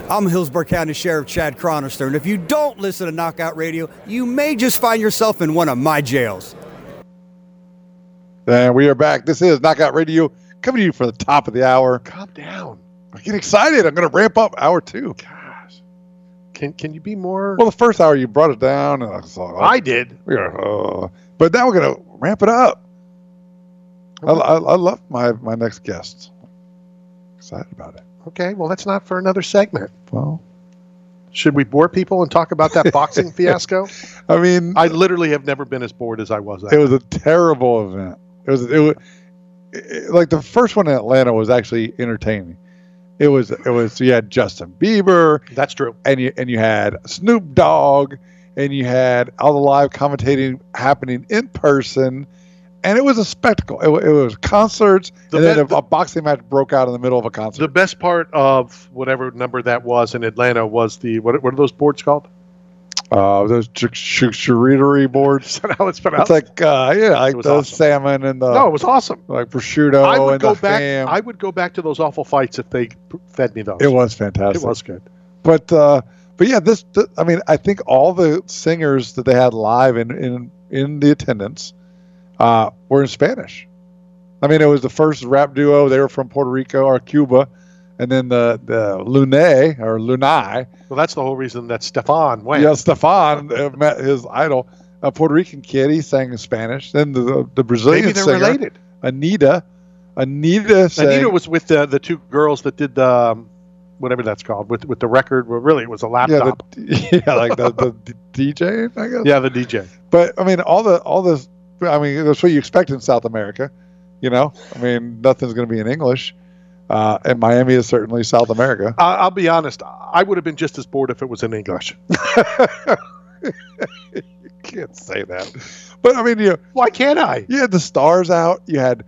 I'm Hillsborough County Sheriff Chad Chronister, and if you don't listen to Knockout Radio, you may just find yourself in one of my jails. And we are back. This is Knockout Radio, coming to you for the top of the hour. Calm down. I get excited. I'm going to ramp up hour 2. Gosh. Can you be more? Well, the first hour you brought it down. And I did. But now we're going to ramp it up. I love my next guest. Excited about it. Okay, well, that's not for another segment. Well, should we bore people and talk about that boxing fiasco? I mean, I literally have never been as bored as I was. It was a terrible event. It was like the first one in Atlanta was actually entertaining. It was you had Justin Bieber. That's true. And you had Snoop Dogg, and you had all the live commentating happening in person. And it was a spectacle. It was concerts, and then a boxing match broke out in the middle of a concert. The best part of whatever number that was in Atlanta was what are those boards called? Those charcuterie boards. Is that how it's pronounced? It's like the awesome. Salmon and the. No, it was awesome. Like prosciutto and the ham. I would go back to those awful fights if they fed me those. It was fantastic. It was good. But yeah, I mean, I think all the singers that they had live in the attendance. Were in Spanish. I mean, it was the first rap duo. They were from Puerto Rico or Cuba, and then the Lunay. Well, that's the whole reason that Stefan went. Yeah, Stefan met his idol, a Puerto Rican kid. He sang in Spanish. Then the Brazilian maybe they're singer, related. Anita was with the two girls that did whatever that's called with the record. Well, really, it was a laptop. Like the DJ, I guess. Yeah, the DJ. But I mean, all this. I mean, that's what you expect in South America, I mean, nothing's going to be in English, and Miami is certainly South America. I'll be honest. I would have been just as bored if it was in English. You can't say that, but I mean, why can't I? You had the stars out. You had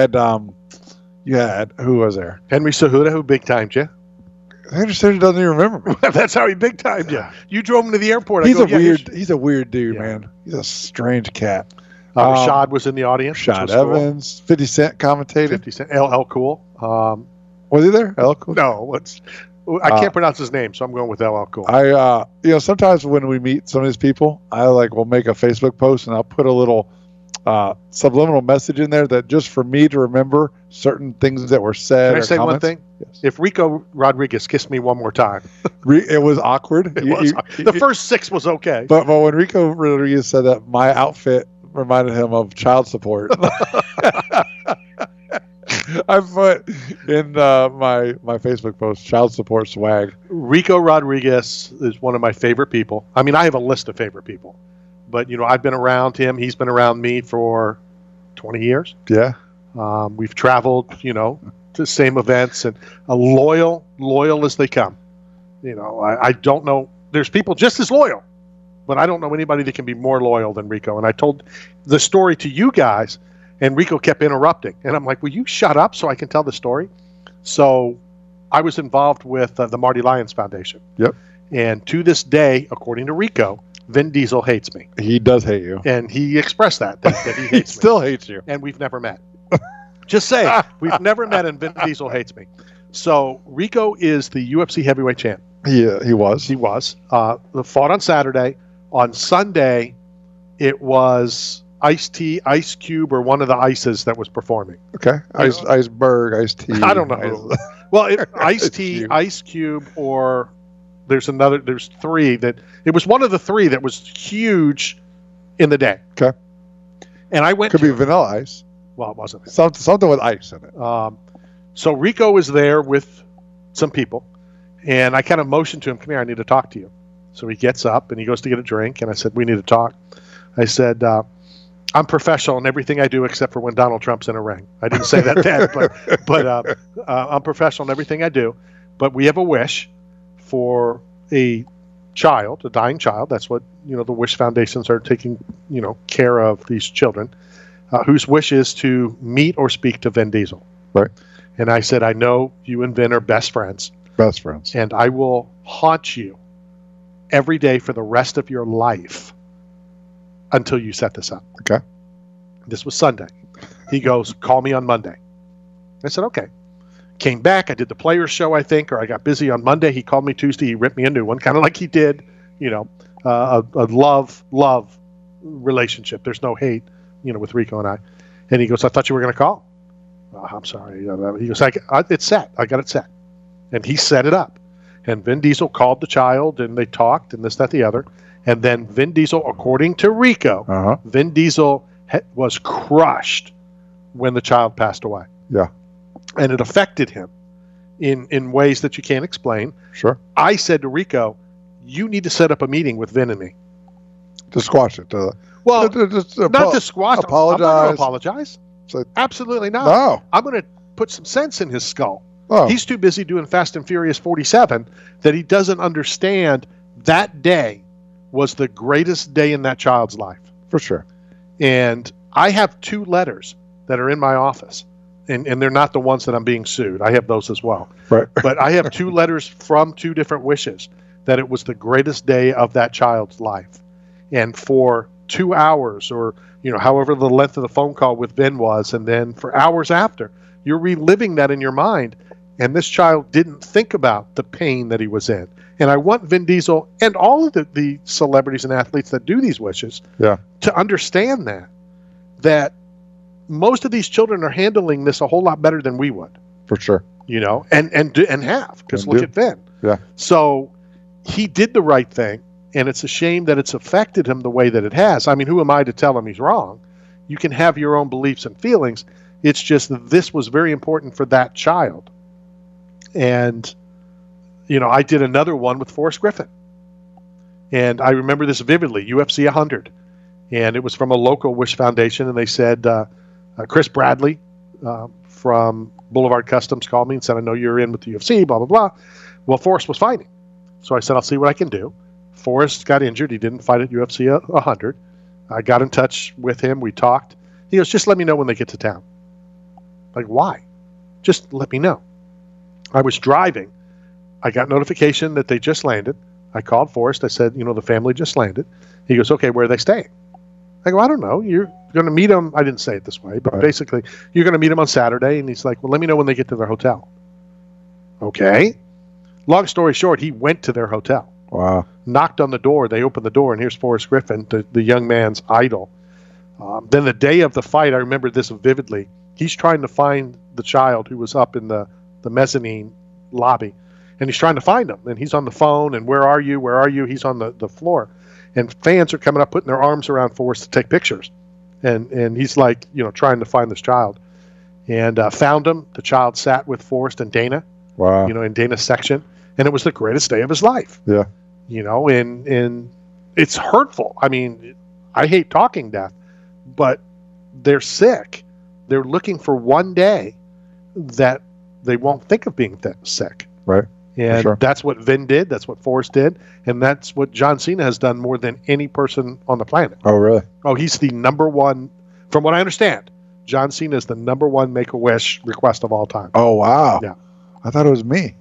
who was there? Henry Cejudo, who big timed you. Henry Cejudo doesn't even remember me. That's how he big timed you. You drove him to the airport. He's a weird dude, man. He's a strange cat. Rashad was in the audience. Rashad Evans, cool. 50 Cent commentated. 50 Cent. LL Cool. Was he there? LL Cool? No, I can't pronounce his name, so I'm going with LL Cool. Sometimes when we meet some of these people, we'll make a Facebook post and I'll put a little subliminal message in there that just for me to remember certain things that were said. Can I say comments. one thing? Yes. If Rico Rodriguez kissed me one more time. It was awkward. The first 6 was okay. But when Rico Rodriguez said that, my outfit reminded him of child support. I put in my Facebook post child support swag. Rico Rodriguez is one of my favorite people. I mean, I have a list of favorite people, but I've been around him. He's been around me for 20 years. Yeah. We've traveled, to the same events, and loyal as they come. I don't know. There's people just as loyal. But I don't know anybody that can be more loyal than Rico. And I told the story to you guys, and Rico kept interrupting. And I'm like, will you shut up so I can tell the story? So I was involved with the Marty Lyons Foundation. Yep. And to this day, according to Rico, Vin Diesel hates me. He does hate you. And he expressed that he hates me. He still hates you. And we've never met. Just say, we've never met, and Vin Diesel hates me. So Rico is the UFC heavyweight champ. He was. He was. Fought on Saturday. On Sunday, it was Ice-T, Ice Cube, or one of the Ices that was performing. Okay. Iceberg, Ice-T. I don't know. Well, Ice-T, Ice Cube, or there's 3 that it was one of the 3 that was huge in the day. Okay. And I went. Could be Vanilla Ice. Well, it wasn't. Something with ice in it. So Rico was there with some people, and I kind of motioned to him, "Come here, I need to talk to you." So he gets up and he goes to get a drink, and I said, "We need to talk." I said, "I'm professional in everything I do except for when Donald Trump's in a ring." I didn't say that then, but I'm professional in everything I do. But we have a wish for a dying child. That's what the Wish Foundations are taking care of these children, whose wish is to meet or speak to Vin Diesel. Right. And I said, "I know you and Vin are best friends. Best friends. And I will haunt you every day for the rest of your life until you set this up." Okay. This was Sunday. He goes, "Call me on Monday." I said, "Okay." came back. I did the Players Show, I think, or I got busy on Monday. He called me Tuesday. He ripped me a new one, kind of like he did, a love relationship. There's no hate, with Rico and I. And he goes, I thought you were going to call. Oh, I'm sorry. He goes, it's set. I got it set. And he set it up. And Vin Diesel called the child, and they talked, and this, that, the other. And then Vin Diesel, according to Rico, Vin Diesel was crushed when the child passed away. Yeah. And it affected him in ways that you can't explain. Sure. I said to Rico, you need to set up a meeting with Vin and me. To squash it. Not to squash it. Apologize. I'm not going to apologize. So, absolutely not. No. I'm going to put some sense in his skull. Oh. He's too busy doing Fast and Furious 47 that he doesn't understand that day was the greatest day in that child's life. For sure. And I have 2 letters that are in my office, and they're not the ones that I'm being sued. I have those as well. Right. But I have 2 letters from 2 different wishes that it was the greatest day of that child's life. And for 2 hours or, however the length of the phone call with Vin was, and then for hours after, you're reliving that in your mind. And this child didn't think about the pain that he was in. And I want Vin Diesel and all of the celebrities and athletes that do these wishes to understand that most of these children are handling this a whole lot better than we would. For sure. And have, because look at Vin. Yeah. So he did the right thing, and it's a shame that it's affected him the way that it has. I mean, who am I to tell him he's wrong? You can have your own beliefs and feelings. It's just that this was very important for that child. And, I did another one with Forrest Griffin. And I remember this vividly, UFC 100. And it was from a local Wish Foundation, and they said, Chris Bradley from Boulevard Customs called me and said, I know you're in with the UFC, blah, blah, blah. Well, Forrest was fighting. So I said, I'll see what I can do. Forrest got injured. He didn't fight at UFC 100. I got in touch with him. We talked. He goes, just let me know when they get to town. Like, why? Just let me know. I was driving. I got notification that they just landed. I called Forrest. I said, the family just landed. He goes, okay, where are they staying? I go, I don't know. You're going to meet them. I didn't say it this way, but basically, you're going to meet them on Saturday. And he's like, well, let me know when they get to their hotel. Okay. Long story short, he went to their hotel. Wow. Knocked on the door. They opened the door, and here's Forrest Griffin, the young man's idol. Then the day of the fight, I remember this vividly. He's trying to find the child who was up in the mezzanine lobby, and he's trying to find him. And he's on the phone, and where are you? Where are you? He's on the floor. And fans are coming up, putting their arms around Forrest to take pictures. And he's like, trying to find this child. And found him. The child sat with Forrest and Dana. Wow. In Dana's section. And it was the greatest day of his life. Yeah. And it's hurtful. I mean, I hate talking death, but they're sick. They're looking for one day that they won't think of being sick. Right. And that's what Vin did. That's what Forrest did. And that's what John Cena has done more than any person on the planet. Oh, really? Oh, he's the number one. From what I understand, John Cena is the number one Make-A-Wish request of all time. Oh, wow. Yeah. I thought it was me.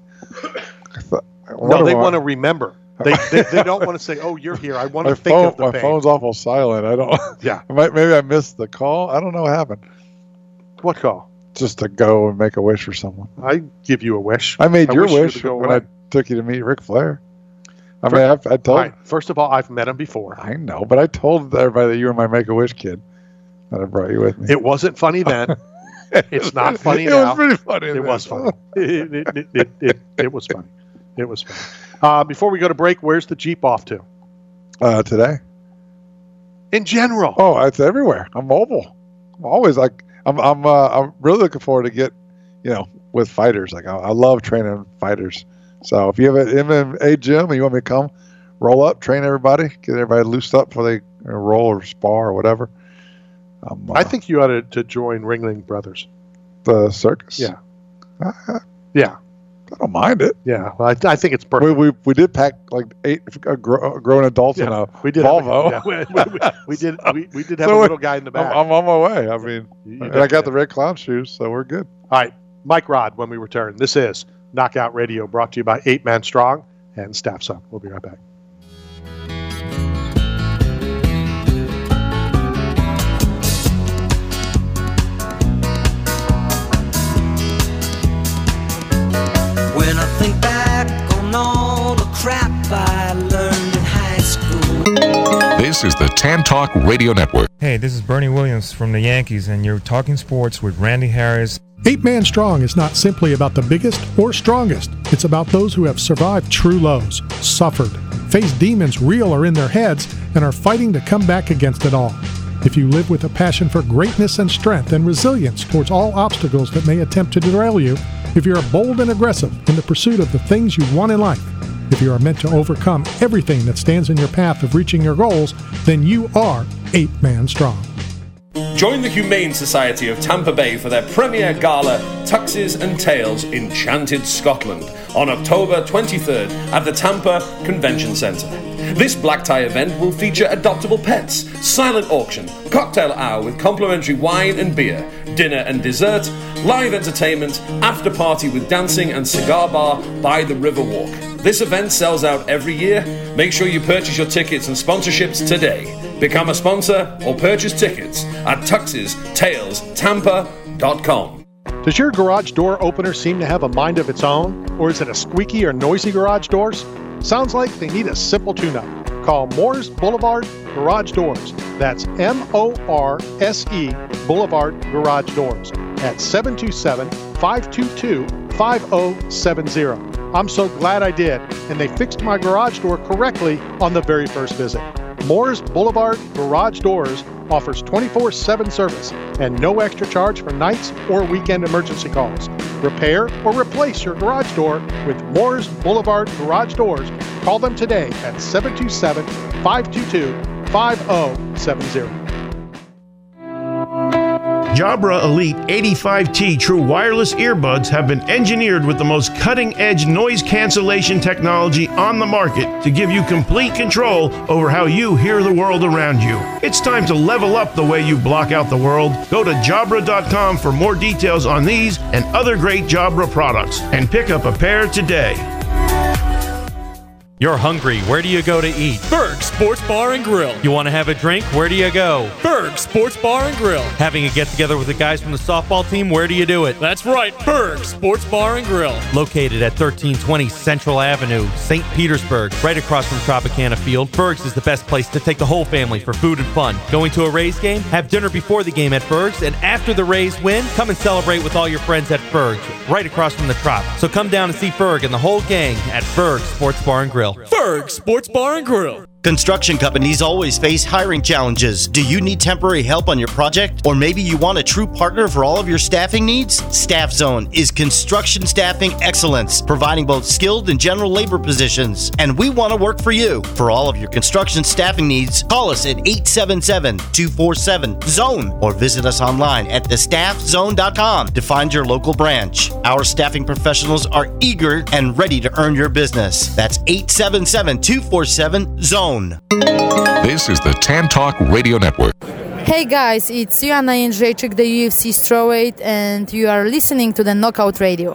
No, they want to remember. They don't want to say, oh, you're here. I want to think of the my pain. phone's awful silent. I don't. Yeah. Maybe I missed the call. I don't know what happened. What call? Just to go and make a wish for someone. I give you a wish. I made your wish you to go when away. I took you to meet Ric Flair. I told. All right, first of all, I've met him before. I know, but I told everybody that you were my Make-A-Wish kid. That I brought you with me. It wasn't funny then. It's not funny now. It was pretty funny. It was funny. It was funny. It was funny. Before we go to break, where's the Jeep off to? Today. In general. Oh, it's everywhere. I'm mobile. I'm always like. I'm really looking forward to get, with fighters. Like I love training fighters. So if you have an MMA gym and you want me to come, roll up, train everybody, get everybody loosed up before they roll or spar or whatever. I think you ought to join Ringling Brothers. The circus. Yeah. Yeah. I don't mind it. Yeah, well, I think it's perfect. We did pack like 8 grown adults in a Volvo. We did have a little guy in the back. I'm on my way. I mean, and I got the red clown shoes, so we're good. All right, Mike Rod, when we return. This is Knockout Radio, brought to you by 8 Man Strong and Staff Sub. We'll be right back. crap I learned in high school. This is the Tan Talk Radio Network. Hey, this is Bernie Williams from the Yankees, and you're talking sports with Randy Harris. 8 Man Strong is not simply about the biggest or strongest. It's about those who have survived true lows, suffered, faced demons real or in their heads, and are fighting to come back against it all. If you live with a passion for greatness and strength and resilience towards all obstacles that may attempt to derail you, if you're bold and aggressive in the pursuit of the things you want in life, if you are meant to overcome everything that stands in your path of reaching your goals, then you are 8 Man Strong. Join the Humane Society of Tampa Bay for their premier gala, Tuxes and Tales, Enchanted Scotland, on October 23rd at the Tampa Convention Center. This black tie event will feature adoptable pets, silent auction, cocktail hour with complimentary wine and beer, dinner and dessert, live entertainment, after party with dancing and cigar bar by the Riverwalk. This event sells out every year. Make sure you purchase your tickets and sponsorships today. Become a sponsor or purchase tickets at tuxestales.tampa.com. Does your garage door opener seem to have a mind of its own? Or is it a squeaky or noisy garage doors? Sounds like they need a simple tune-up. Call Moore's Boulevard Garage Doors. That's M-O-R-S-E Boulevard Garage Doors at 727-522-5070. I'm so glad I did, and they fixed my garage door correctly on the very first visit. Moore's Boulevard Garage Doors offers 24/7 service and no extra charge for nights or weekend emergency calls. Repair or replace your garage door with Moore's Boulevard Garage Doors. Call them today at 727-522-5070. Jabra Elite 85T True Wireless Earbuds have been engineered with the most cutting-edge noise cancellation technology on the market to give you complete control over how you hear the world around you. It's time to level up the way you block out the world. Go to Jabra.com for more details on these and other great Jabra products and pick up a pair today. You're hungry. Where do you go to eat? Berg Sports Bar and Grill. You want to have a drink? Where do you go? Berg Sports Bar and Grill. Having a get-together with the guys from the softball team? Where do you do it? That's right, Berg Sports Bar and Grill. Located at 1320 Central Avenue, St. Petersburg, right across from Tropicana Field. Berg's is the best place to take the whole family for food and fun. Going to a Rays game? Have dinner before the game at Berg's, and after the Rays win, come and celebrate with all your friends at Berg's, right across from the Trop. So come down and see Berg and the whole gang at Berg Sports Bar and Grill. Berg Sports Bar and Grill. Construction companies always face hiring challenges. Do you need temporary help on your project? Or maybe you want a true partner for all of your staffing needs? Staff Zone is construction staffing excellence, providing both skilled and general labor positions. And we want to work for you. For all of your construction staffing needs, call us at 877-247-ZONE or visit us online at thestaffzone.com to find your local branch. Our staffing professionals are eager and ready to earn your business. That's 877-247-ZONE. This is the Tan Talk Radio Network. Hey guys, it's Joanna Jędrzejczyk, the UFC strawweight, and you are listening to the Knockout Radio.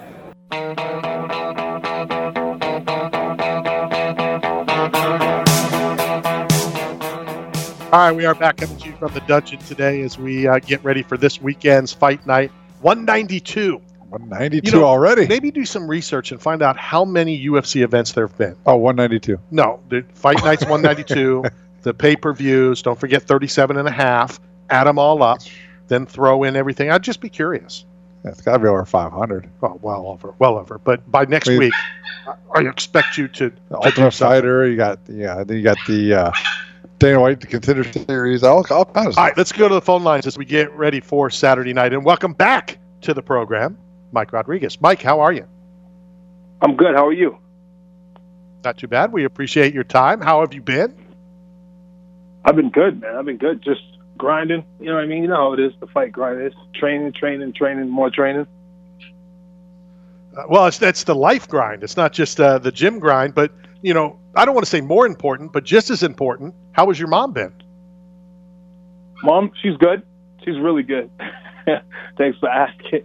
All right, we are back coming to you from the dungeon today as we get ready for this weekend's fight night. 192. 192 already. Maybe do some research and find out how many UFC events there have been. Oh, 192. No, the fight night's 192. The pay-per-views, don't forget 37 and a half. Add them all up, then throw in everything. I'd just be curious. Yeah, it's got to be over 500. Oh, well over. But by next week, I expect you to Ultimate Fighter. You got the Dana White, the Contender Series, all kinds of stuff. All right, let's go to the phone lines as we get ready for Saturday night. And welcome back to the program, Mike Rodriguez. Mike, how are you? I'm good. How are you? Not too bad. We appreciate your time. How have you been? I've been good, man. I've been good. Just grinding. You know what I mean? You know how it is, the fight grind. It's training, more training. Well, that's the life grind. It's not just the gym grind. But, you know, I don't want to say more important, but just as important, how has your mom been? Mom, she's good. She's really good. Thanks for asking.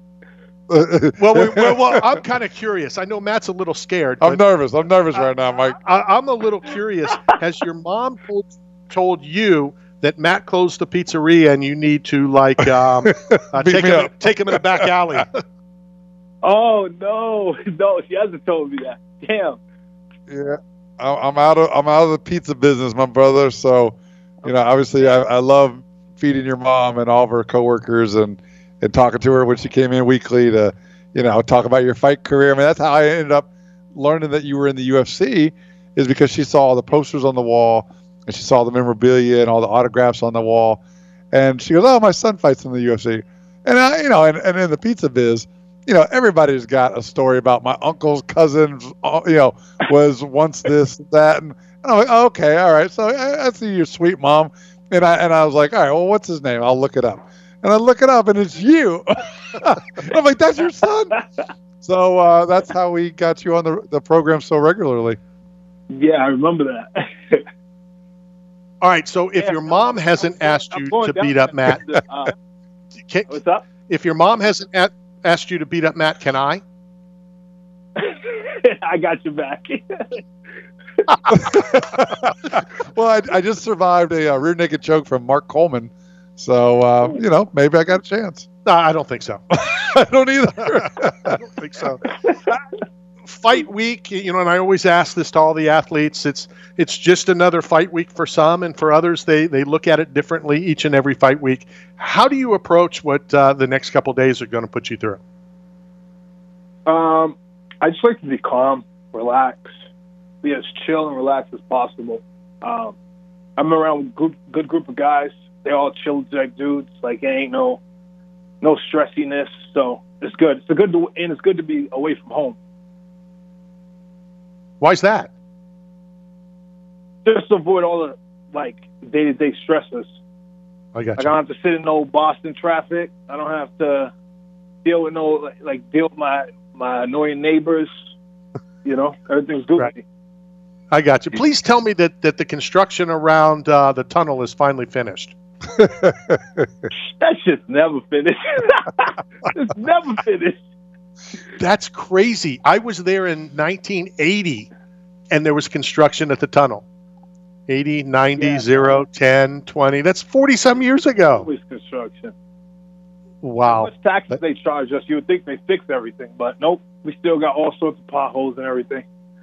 Well, I'm kind of curious. I know Matt's a little scared. I'm nervous. I'm nervous right now, Mike. I'm a little curious. Has your mom told you that Matt closed the pizzeria and you need to take him in a back alley? Oh no, she hasn't told me that. Damn. Yeah, I'm out of the pizza business, my brother. So, obviously, I love feeding your mom and all of her coworkers and talking to her when she came in weekly to, talk about your fight career. I mean, that's how I ended up learning that you were in the UFC, is because she saw all the posters on the wall and she saw the memorabilia and all the autographs on the wall, and she goes, "Oh, my son fights in the UFC." And I, and in the pizza biz, everybody's got a story about my uncle's cousin, was once this, that, and I'm like, oh, okay, all right. So I see your sweet mom, and I was like, all right, well, what's his name? I'll look it up, and I look it up, and it's you. I'm like, that's your son. So that's how we got you on the program so regularly. Yeah, I remember that. All right, so if your mom hasn't asked you to beat up Matt, what's up? If your mom hasn't asked you to beat up Matt, can I? I got you back. Well, I just survived a rear naked choke from Mark Coleman, so maybe I got a chance. No, I don't think so. I don't either. I don't think so. Fight week, and I always ask this to all the athletes. It's just another fight week for some, and for others, they look at it differently each and every fight week. How do you approach what the next couple of days are going to put you through? I just like to be calm, relax, be as chill and relaxed as possible. I'm around a good group of guys. They all chill like dudes. Like, ain't no stressiness. So it's good. It's good to be away from home. Why's that? Just to avoid all the day-to-day stresses. I got you. I don't have to sit in no Boston traffic. I don't have to deal with deal with my annoying neighbors. Everything's good with me. I got you. Please tell me that the construction around the tunnel is finally finished. That shit's never finished. It's never finished. That's crazy. I was there in 1980, and there was construction at the tunnel. 80, 90, 0, 10, 20. That's 40-some years ago. Always construction. Wow. How much taxes they charge us? You would think they fixed everything, but nope. We still got all sorts of potholes and everything.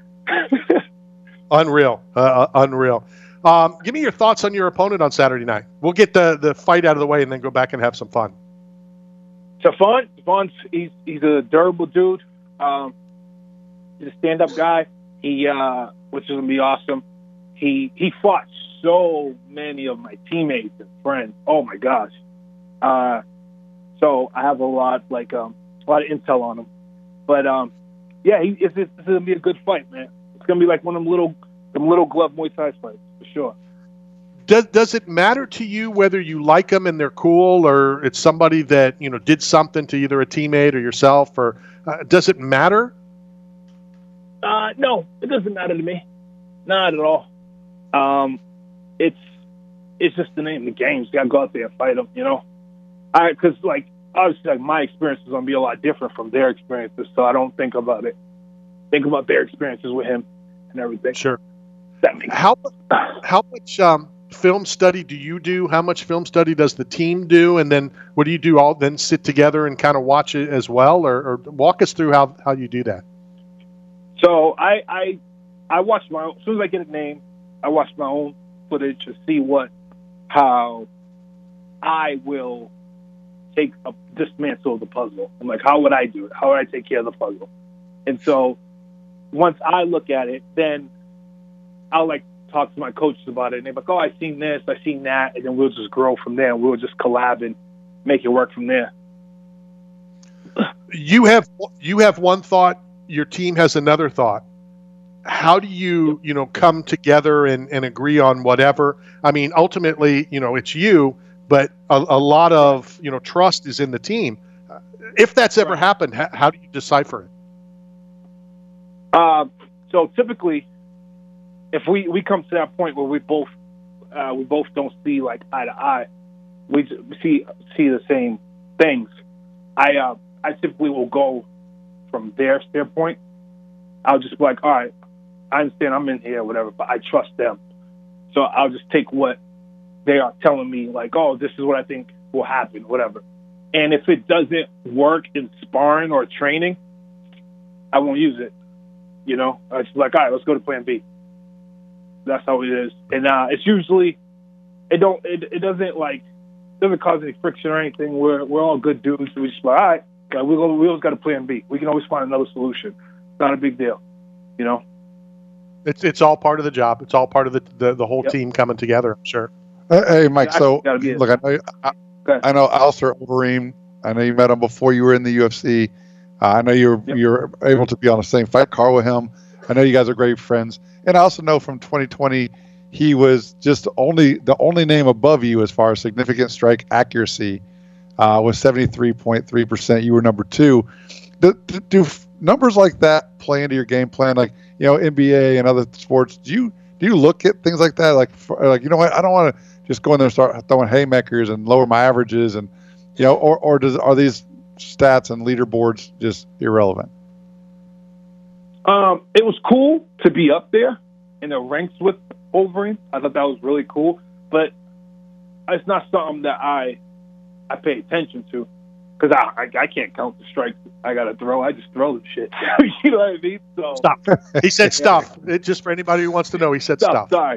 Unreal. Unreal. Give me your thoughts on your opponent on Saturday night. We'll get the fight out of the way and then go back and have some fun. Stephon, he's a durable dude. He's a stand-up guy. Which is gonna be awesome. He fought so many of my teammates and friends. Oh my gosh. So I have a lot of intel on him. But it's gonna be a good fight, man. It's gonna be like one of them little glove Muay Thai fights for sure. Does it matter to you whether you like them and they're cool, or it's somebody that did something to either a teammate or yourself, or does it matter? No, it doesn't matter to me, not at all. It's just the name of the game. You gotta go out there and fight them, Because obviously, my experience is gonna be a lot different from their experiences, so I don't think about it. Think about their experiences with him and everything. Sure. That makes how much film study do you do? How much film study does the team do? And then what do you do? All then sit together and kind of watch it as well, or walk us through how you do that. So I watch my own, as soon as I get a name, I watch my own footage to see how I will dismantle the puzzle. I'm like, how would I do it? How would I take care of the puzzle? And so once I look at it, then I'll talk to my coaches about it, and they're like, oh, I've seen this, I've seen that, and then we'll just grow from there, and we'll just collab and make it work from there. You have one thought, your team has another thought. How do you, come together and agree on whatever? I mean, ultimately, it's you, but a lot of, trust is in the team. If that's ever happened, how do you decipher it? So typically, if we come to that point where we both don't see eye to eye, we see the same things. I typically will go from their standpoint. I'll just be like, all right, I understand I'm in here, whatever, but I trust them. So I'll just take what they are telling me, oh, this is what I think will happen, whatever. And if it doesn't work in sparring or training, I won't use it. You know, it's like, all right, let's go to plan B. That's how it is. And it's usually, it doesn't cause any friction or anything. We're all good dudes. We just like, all right, we always got a plan B. We can always find another solution. It's not a big deal, you know? It's all part of the job. It's all part of the whole team coming together, I'm sure. Hey, Mike, so look, I know Alistair Overeem. I know you met him before you were in the UFC. I know you're able to be on the same fight card with him. I know you guys are great friends. And I also know from 2020, he was just the only name above you as far as significant strike accuracy was 73.3%. You were number 2. Do numbers like that play into your game plan? Like, you know, NBA and other sports, do you look at things like that? Like, you know what? I don't want to just go in there and start throwing haymakers and lower my averages, and you know, or are these stats and leaderboards just irrelevant? It was cool to be up there in the ranks with Overeem. I thought that was really cool, but it's not something that I pay attention to, because I can't count the strikes I got to throw. I just throw the shit. You know what I mean? So stop. He said stuff. Just for anybody who wants to know, he said stuff. Sorry.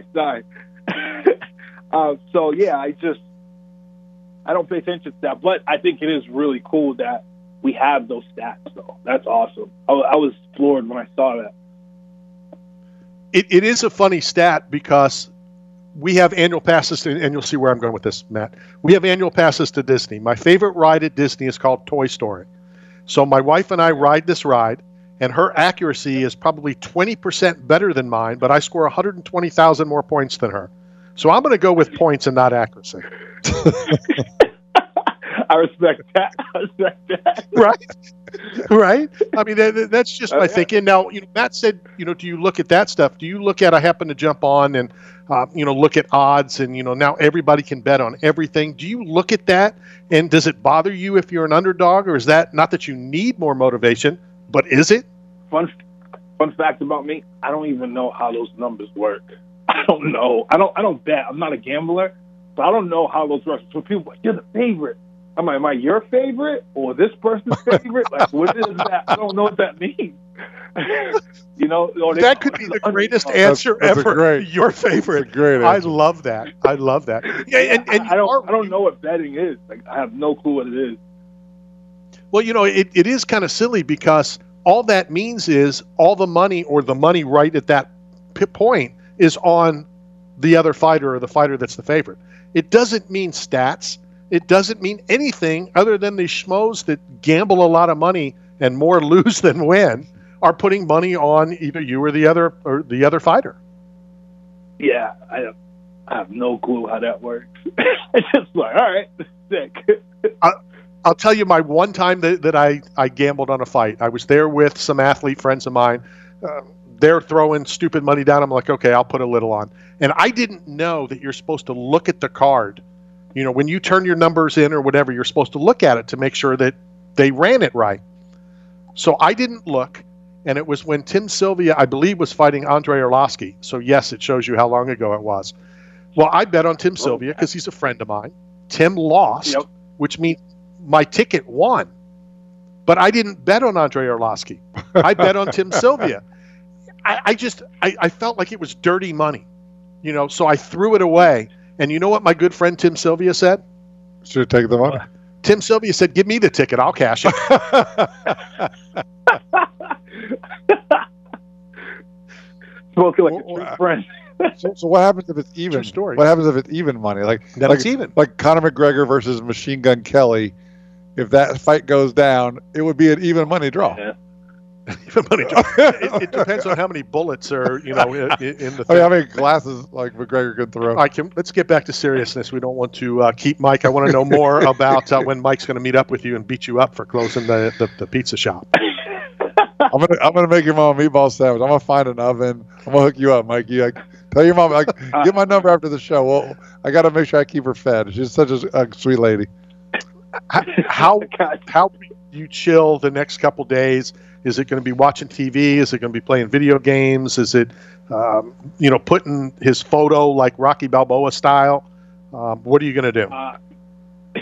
So yeah, I don't pay attention to that, but I think it is really cool that we have those stats, though. That's awesome. I was floored when I saw that. It is a funny stat because we have annual passes to, and you'll see where I'm going with this, Matt. We have annual passes to Disney. My favorite ride at Disney is called Toy Story. So my wife and I ride this ride, and her accuracy is probably 20% better than mine, but I score 120,000 more points than her. So I'm going to go with points and not accuracy. I respect that. Right. I mean, that's just my thinking. Now, you know, Matt said, you know, do you look at that stuff? Do you look at? I happen to jump on and, you know, look at odds, and you know, now everybody can bet on everything. Do you look at that, and does it bother you if you're an underdog, or is that not that you need more motivation, but is it? Fun fact about me: I don't even know how those numbers work. I don't know. I don't bet. I'm not a gambler, but I don't know how those work. So people are like, you're the favorite. Am I your favorite or this person's favorite? Like, what is that? I don't know what that means. You know, that could be the greatest answer ever. Your favorite. Great answer. I love that. Yeah, and I don't know what betting is. Like, I have no clue what it is. Well, you know, it is kind of silly because all that means is all the money, or the money right at that point, is on the other fighter, or the fighter that's the favorite. It doesn't mean stats. It doesn't mean anything other than the schmoes that gamble a lot of money and more lose than win are putting money on either you or the other fighter. Yeah, I have no clue how that works. It's just like, all right, sick. I'll tell you my one time that I gambled on a fight. I was there with some athlete friends of mine. They're throwing stupid money down. I'm like, okay, I'll put a little on. And I didn't know that you're supposed to look at the card. You know, when you turn your numbers in or whatever, you're supposed to look at it to make sure that they ran it right. So I didn't look, and it was when Tim Sylvia, I believe, was fighting Andrei Arlovsky. So yes, it shows you how long ago it was. Well, I bet on Tim Sylvia because he's a friend of mine. Tim lost, which means my ticket won. But I didn't bet on Andrei Arlovsky. I bet on Tim Sylvia. I felt like it was dirty money, you know, so I threw it away. And you know what my good friend Tim Sylvia said? Should take the money. Tim Sylvia said, give me the ticket. I'll cash it. Spoken like a true friend. So what happens if it's even? True story. What happens if it's even money? It's even. Like Conor McGregor versus Machine Gun Kelly. If that fight goes down, it would be an even money draw. Yeah. Even money draw. It depends on how many bullets are, you know, in the thing. I mean, how many glasses like McGregor could throw? Let's get back to seriousness. We don't want to keep Mike. I want to know more about when Mike's going to meet up with you and beat you up for closing the pizza shop. I'm gonna make your mom a meatball sandwich. I'm gonna find an oven. I'm gonna hook you up, Mikey. Tell your mom, get my number after the show. Well, I got to make sure I keep her fed. She's such a sweet lady. How do you chill the next couple days? Is it going to be watching TV? Is it going to be playing video games? Is it, putting his photo like Rocky Balboa style? What are you going to do?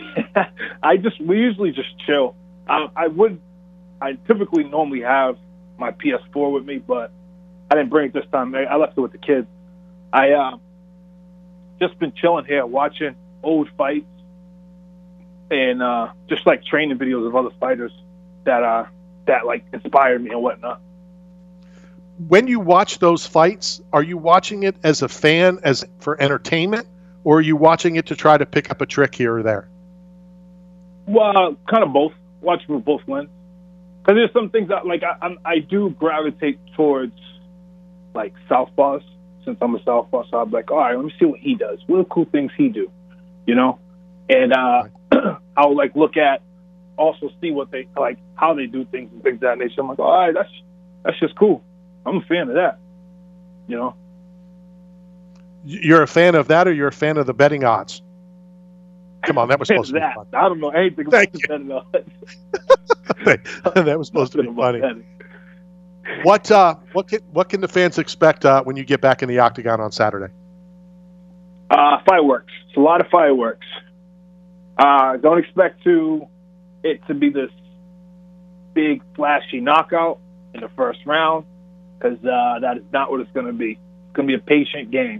We usually just chill. I typically normally have my PS4 with me, but I didn't bring it this time. I left it with the kids. I just been chilling here watching old fights and just like training videos of other fighters that like inspired me and whatnot. When you watch those fights, are you watching it as a fan, as for entertainment, or are you watching it to try to pick up a trick here or there? Well, kind of both. Watch from both lenses. Because there's some things that, like, I do gravitate towards, like, southpaws, since I'm a southpaw. So I'm like, all right, let me see what he does. What are the cool things he do, you know? And I'll, like, look at, also see what they, like, how they do things and things of that nature. I'm like, all right, that's just cool. I'm a fan of that, you know? You're a fan of that, or you're a fan of the betting odds? Come on, that was supposed to be fun. I don't know anything about the betting odds. That was supposed to be funny. What can the fans expect when you get back in the octagon on Saturday? Fireworks. It's a lot of fireworks. Don't expect it to be this big, flashy knockout in the first round, because that is not what it's going to be. It's going to be a patient game.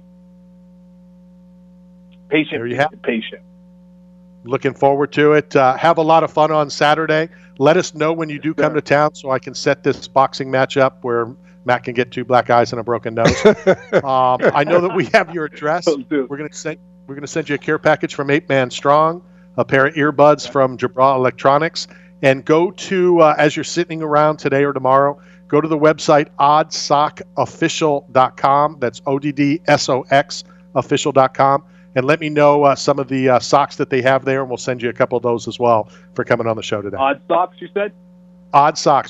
Patient. Looking forward to it. Have a lot of fun on Saturday. Let us know when you do come to town so I can set this boxing match up where Matt can get 2 black eyes and a broken nose. I know that we have your address. We're going to send you a care package from 8 Man Strong, a pair of earbuds from Jabra Electronics, and go to as you're sitting around today or tomorrow, go to the website oddsockofficial.com. That's ODDSOX official.com. And let me know some of the socks that they have there, and we'll send you a couple of those as well for coming on the show today. Odd Socks, you said? Odd Socks,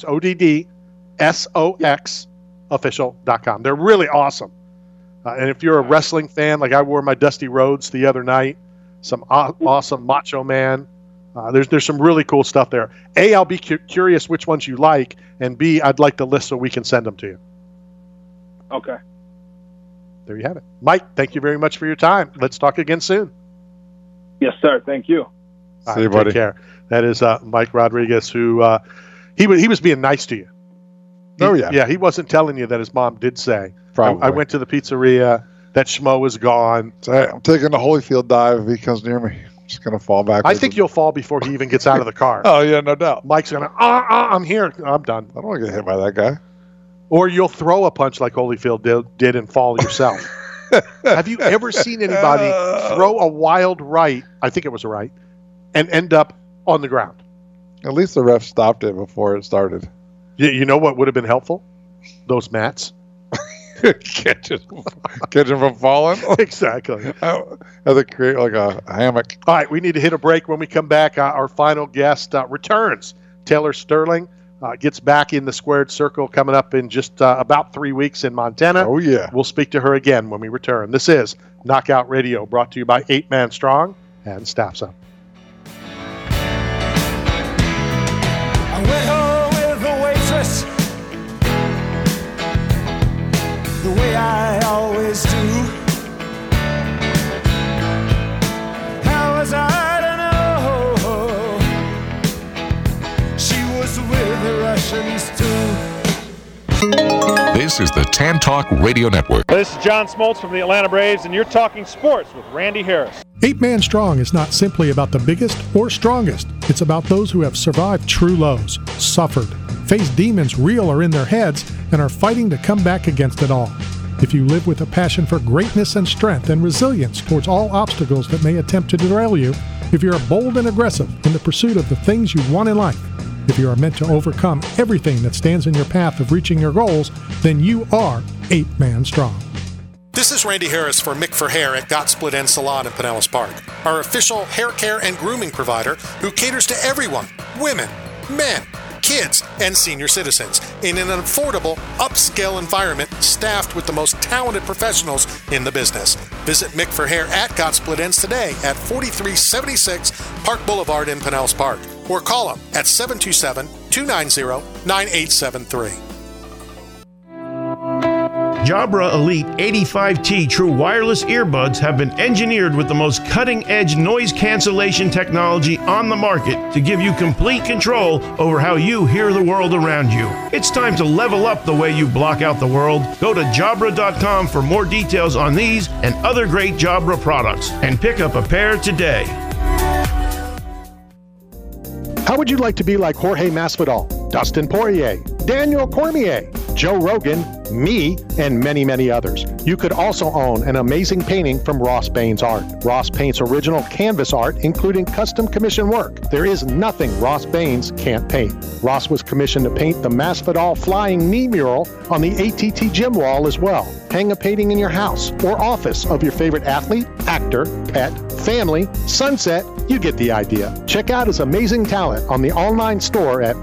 ODDSOX official.com. They're really awesome. And if you're a wrestling fan, like I wore my Dusty Rhodes the other night, some awesome Macho Man. There's some really cool stuff there. A, I'll be curious which ones you like, and B, I'd like the list so we can send them to you. Okay. There you have it. Mike, thank you very much for your time. Let's talk again soon. Yes, sir. Thank you. See you, buddy. Take care. That is Mike Rodriguez, who he was being nice to you. Yeah, he wasn't telling you that his mom did say. Probably. I went to the pizzeria. That schmo is gone. I'm taking the Holyfield dive if he comes near me. I'm just going to fall back. I think you'll fall before he even gets out of the car. Oh, yeah, no doubt. Mike's going to, I'm here. I'm done. I don't want to get hit by that guy. Or you'll throw a punch like Holyfield did and fall yourself. Have you ever seen anybody throw a wild right, I think it was a right, and end up on the ground? At least the ref stopped it before it started. You know what would have been helpful? Those mats. Catch him from falling? Exactly. Have to create like a hammock. All right, we need to hit a break. When we come back, our final guest returns. Taylor Sterling gets back in the squared circle coming up in just about 3 weeks in Montana. Oh, yeah. We'll speak to her again when we return. This is Knockout Radio, brought to you by 8 Man Strong and Staff Zone. I went home with the waitress, the way I always do. How was I to know she was with the Russians too? This is the Tan Talk Radio Network. This is John Smoltz from the Atlanta Braves, and you're talking sports with Randy Harris. 8 Man Strong is not simply about the biggest or strongest. It's about those who have survived true lows, suffered, faced demons real or in their heads, and are fighting to come back against it all. If you live with a passion for greatness and strength and resilience towards all obstacles that may attempt to derail you, if you're bold and aggressive in the pursuit of the things you want in life, if you are meant to overcome everything that stands in your path of reaching your goals, then you are 8 Man Strong. This is Randy Harris for Mick for Hair at Got Split End Salon in Pinellas Park, our official hair care and grooming provider who caters to everyone, women, men, kids, and senior citizens in an affordable, upscale environment staffed with the most talented professionals in the business. Visit Mick for Hair at Got Split Ends today at 4376 Park Boulevard in Pinellas Park, or call them at 727-290-9873. Jabra Elite 85T True Wireless Earbuds have been engineered with the most cutting-edge noise cancellation technology on the market to give you complete control over how you hear the world around you. It's time to level up the way you block out the world. Go to Jabra.com for more details on these and other great Jabra products and pick up a pair today. How would you like to be like Jorge Masvidal, Dustin Poirier, Daniel Cormier, Joe Rogan, me, and many, many others? You could also own an amazing painting from Ross Baines Art. Ross paints original canvas art, including custom commission work. There is nothing Ross Baines can't paint. Ross was commissioned to paint the Masvidal flying knee mural on the ATT gym wall as well. Hang a painting in your house or office of your favorite athlete, actor, pet, family, sunset. You get the idea. Check out his amazing talent on the online store at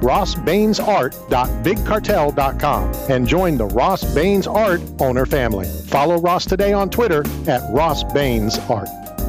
rossbainesart.bigcartel.com and join the Ross Baines Art owner family. Follow Ross today on Twitter at Ross Baines Art.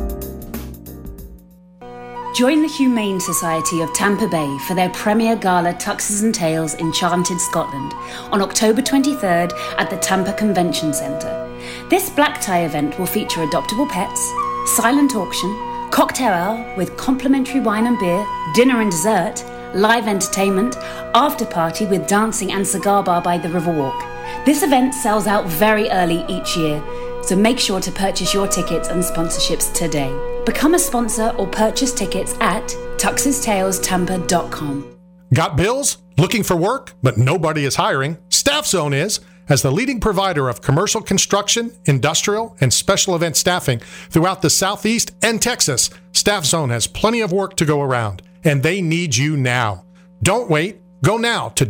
Join the Humane Society of Tampa Bay for their premier gala Tuxes and Tails Enchanted Scotland on October 23rd at the Tampa Convention Center. This black tie event will feature adoptable pets, silent auction, cocktail hour with complimentary wine and beer, dinner and dessert, live entertainment, after party with dancing and cigar bar by the Riverwalk. This event sells out very early each year, so make sure to purchase your tickets and sponsorships today. Become a sponsor or purchase tickets at tuxestalestampa.com. Got bills? Looking for work, but nobody is hiring? Staff Zone is. As the leading provider of commercial construction, industrial, and special event staffing throughout the Southeast and Texas, Staff Zone has plenty of work to go around, and they need you now. Don't wait. Go now to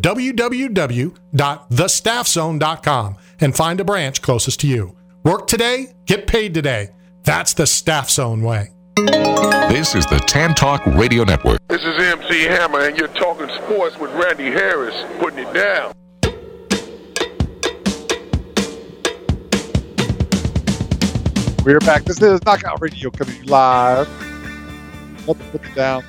www.thestaffzone.com and find a branch closest to you. Work today, get paid today. That's the Staff Zone way. This is the Tan Talk Radio Network. This is MC Hammer, and you're talking sports with Randy Harris, putting it down. We're back. This is Knockout Radio coming live. Let me put it down.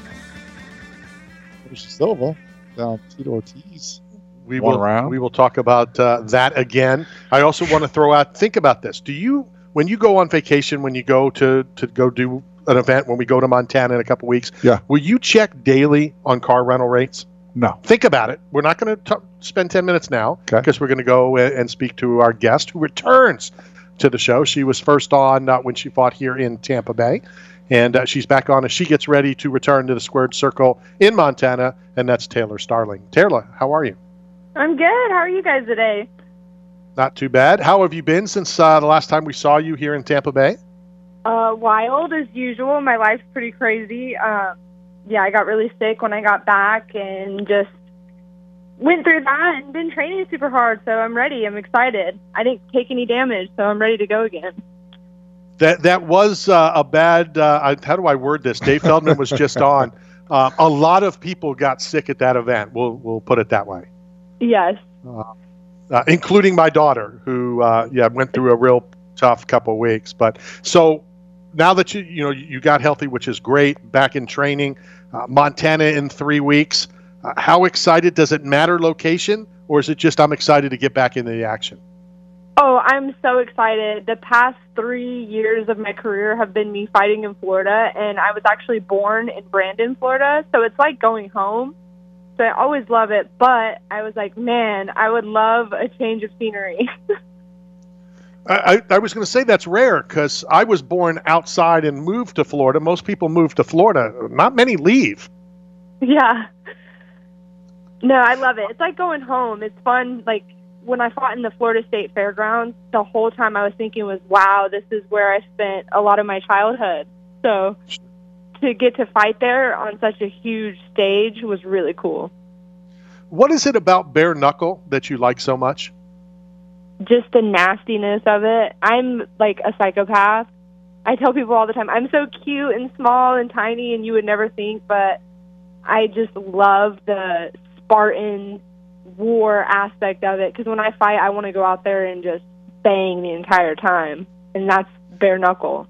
Silva down Tito Ortiz. We will talk about that again. I also want to throw out. Think about this. When you go on vacation, when you go to go do an event, when we go to Montana in a couple weeks, will you check daily on car rental rates? No. Think about it. We're not going to spend 10 minutes now because we're going to go and speak to our guest who returns to the show. She was first on when she fought here in Tampa Bay, and she's back on as she gets ready to return to the Squared Circle in Montana, and that's Taylor Starling. Taylor, how are you? I'm good. How are you guys today? Not too bad. How have you been since the last time we saw you here in Tampa Bay? Wild as usual. My life's pretty crazy. I got really sick when I got back and just went through that and been training super hard, so I'm ready. I'm excited. I didn't take any damage, so I'm ready to go again. That was a bad, how do I word this? Dave Feldman was just on. A lot of people got sick at that event. We'll put it that way. Yes. Including my daughter, who went through a real tough couple of weeks. But so now that you got healthy, which is great, back in training, Montana in 3 weeks. How excited? Does it matter location, or is it just I'm excited to get back into the action? Oh, I'm so excited. The past 3 years of my career have been me fighting in Florida, and I was actually born in Brandon, Florida, so it's like going home. So I always love it, but I was like, man, I would love a change of scenery. I was going to say that's rare because I was born outside and moved to Florida. Most people move to Florida. Not many leave. Yeah. No, I love it. It's like going home. It's fun. Like when I fought in the Florida State Fairgrounds, the whole time I was thinking was, wow, this is where I spent a lot of my childhood. So to get to fight there on such a huge stage was really cool. What is it about bare knuckle that you like so much? Just the nastiness of it. I'm like a psychopath. I tell people all the time, I'm so cute and small and tiny and you would never think, but I just love the Spartan war aspect of it, because when I fight, I want to go out there and just bang the entire time, and that's bare knuckle.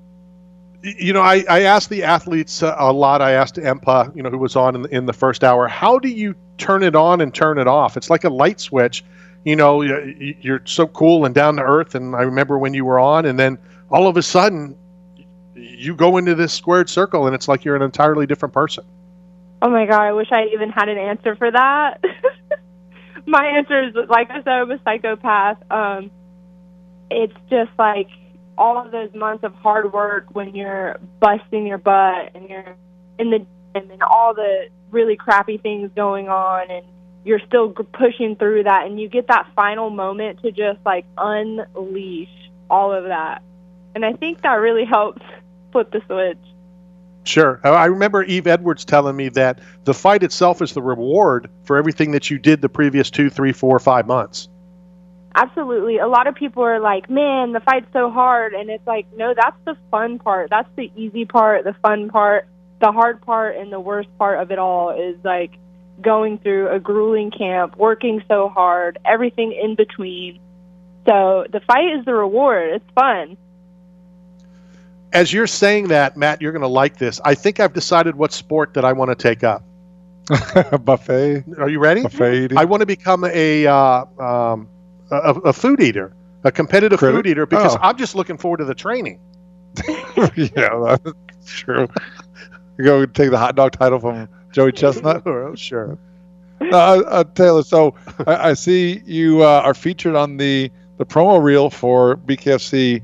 I asked the athletes a lot. I asked Empa, who was on in the first hour, how do you turn it on and turn it off? It's like a light switch. you're so cool and down to earth. And I remember when you were on, and then all of a sudden you go into this squared circle and it's like you're an entirely different person. Oh my God, I wish I even had an answer for that. My answer is, like I said, I'm a psychopath. It's just like all of those months of hard work when you're busting your butt and you're in the gym and all the really crappy things going on, and you're still pushing through that, and you get that final moment to just like unleash all of that. And I think that really helps flip the switch. Sure. I remember Eve Edwards telling me that the fight itself is the reward for everything that you did the previous 2, 3, 4, 5 months. Absolutely. A lot of people are like, man, the fight's so hard. And it's like, no, that's the fun part. That's the easy part, the fun part. The hard part and the worst part of it all is like going through a grueling camp, working so hard, everything in between. So the fight is the reward. It's fun. As you're saying that, Matt, you're going to like this. I think I've decided what sport that I want to take up. Buffet. Are you ready? Buffet eating. I want to become a food eater, a competitive food eater, because I'm just looking forward to the training. Yeah, that's true. You go take the hot dog title from Joey Chestnut? Sure. Taylor, so I see you are featured on the promo reel for BKFC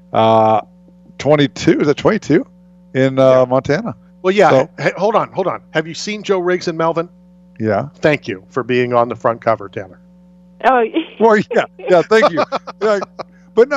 22. Is it 22 in Montana? Well, yeah. So, hey, hold on. Have you seen Joe Riggs and Melvin? Yeah. Thank you for being on the front cover, Taylor. Oh, well, yeah. Thank you. But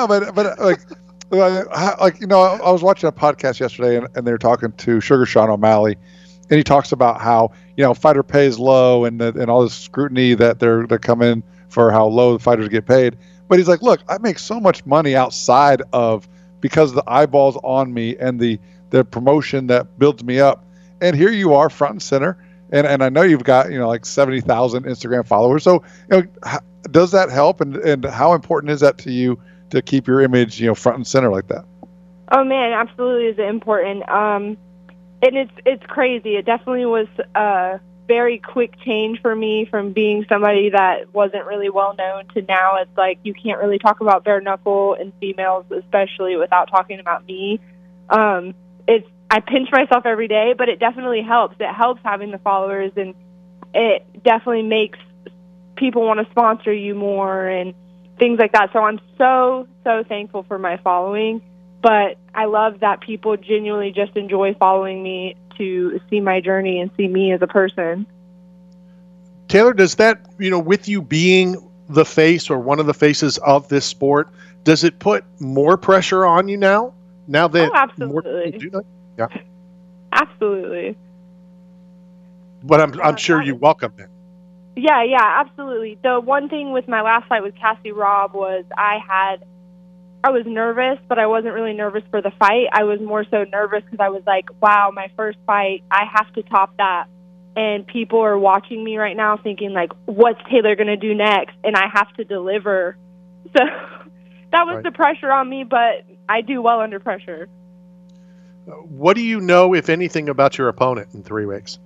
I was watching a podcast yesterday, and they were talking to Sugar Sean O'Malley, and he talks about how fighter pay is low, and all this scrutiny that they're coming for how low the fighters get paid. But he's like, look, I make so much money outside of because of the eyeballs on me and the promotion that builds me up, and here you are front and center, and I know you've got like 70,000 Instagram followers. So does that help, and how important is that to you to keep your image front and center like that? Oh man, absolutely is important. And it's crazy. It definitely was a very quick change for me from being somebody that wasn't really well known to now it's like you can't really talk about bare knuckle and females especially without talking about me. I pinch myself every day, but it definitely helps. It helps having the followers, and it definitely makes people want to sponsor you more and things like that. So I'm so thankful for my following, but I love that people genuinely just enjoy following me to see my journey and see me as a person. Taylor, does that, with you being the face or one of the faces of this sport, does it put more pressure on you now? Now that more people do that? Yeah. Absolutely. But I'm sure you welcome it. Yeah, absolutely. The one thing with my last fight with Cassie Robb was I was nervous, but I wasn't really nervous for the fight. I was more so nervous because I was like, wow, my first fight, I have to top that. And people are watching me right now thinking, like, what's Taylor going to do next? And I have to deliver. So that was the pressure on me, but I do well under pressure. What do you know, if anything, about your opponent in 3 weeks?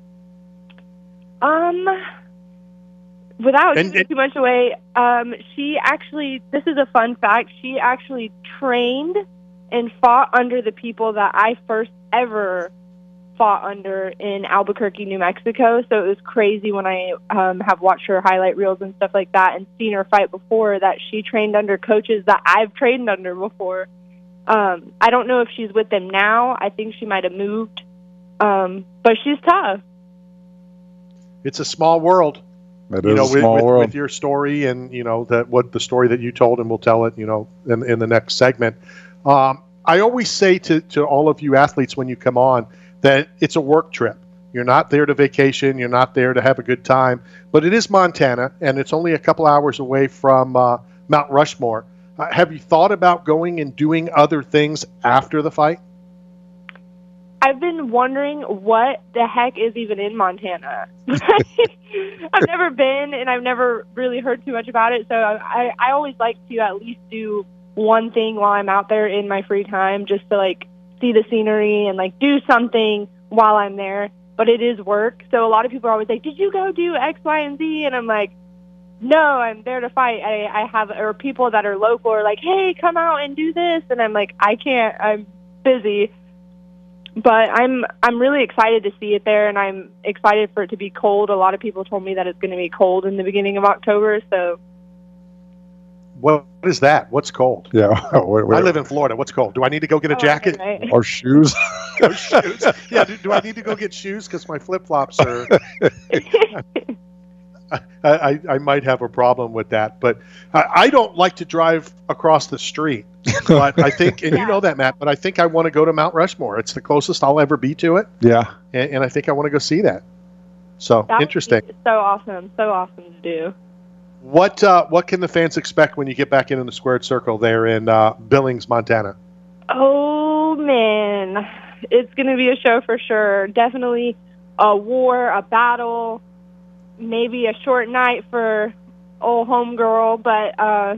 Without giving too much away, she actually, this is a fun fact, she actually trained and fought under the people that I first ever fought under in Albuquerque, New Mexico. So it was crazy when I have watched her highlight reels and stuff like that and seen her fight before that she trained under coaches that I've trained under before. I don't know if she's with them now. I think she might have moved. But she's tough. It's a small world. It is a small world. With your story and, the story that you told, and we'll tell it, in the next segment. I always say to all of you athletes when you come on that it's a work trip. You're not there to vacation. You're not there to have a good time. But it is Montana, and it's only a couple hours away from Mount Rushmore. Have you thought about going and doing other things after the fight? I've been wondering what the heck is even in Montana. I've never been, and I've never really heard too much about it. So I always like to at least do one thing while I'm out there in my free time, just to see the scenery and do something while I'm there. But it is work. So a lot of people are always like, did you go do X, Y, and Z? And I'm like, No, I'm there to fight. I have or people that are local are like, hey, come out and do this, and I'm like, I can't. I'm busy. But I'm really excited to see it there, and I'm excited for it to be cold. A lot of people told me that it's going to be cold in the beginning of October, so. What is that? What's cold? Yeah. I live in Florida. What's cold? Do I need to go get a jacket? Right. Or shoes? Or shoes. Yeah, do I need to go get shoes? Because my flip-flops are... I might have a problem with that. But I don't like to drive across the street. But I think, and you know that, Matt, but I think I want to go to Mount Rushmore. It's the closest I'll ever be to it. Yeah. And I think I want to go see that. So, that interesting. So awesome to do. What can the fans expect when you get back into the squared circle there in Billings, Montana? Oh, man. It's going to be a show for sure. Definitely a war, a battle, maybe a short night for old homegirl. But